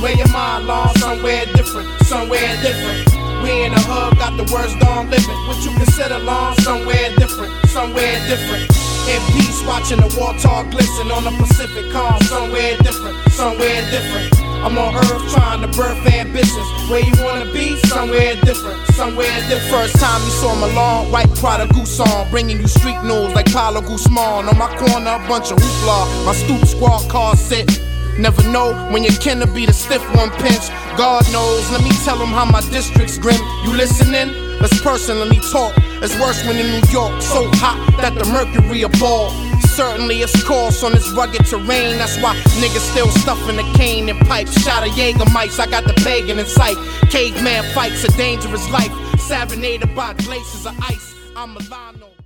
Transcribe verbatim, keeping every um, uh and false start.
Where your mind long, somewhere different, somewhere different. We in the hood, got the worst dog living. What you consider long, somewhere different, somewhere different. In peace, watching the water glisten on the Pacific calm, somewhere different, somewhere different. I'm on earth trying to birth ambitions. Where you wanna be? Somewhere different, somewhere different. First time you saw my long white prodigal song, bringing you street news like Paulo Guzman. On my corner, a bunch of hoopla, my stoop squad car sit. Never know when your kin to be the stiff one pinch. God knows, let me tell him how my district's grim. You listening? Let's personally talk. It's worse when in New York, so hot that the mercury a ball. Certainly it's coarse on this rugged terrain. That's why niggas still stuffing the cane and pipes. Shot of Jaeger mics, I got the pagan in sight. Caveman fights a dangerous life, serenaded by glaciers of ice. I'm Milano.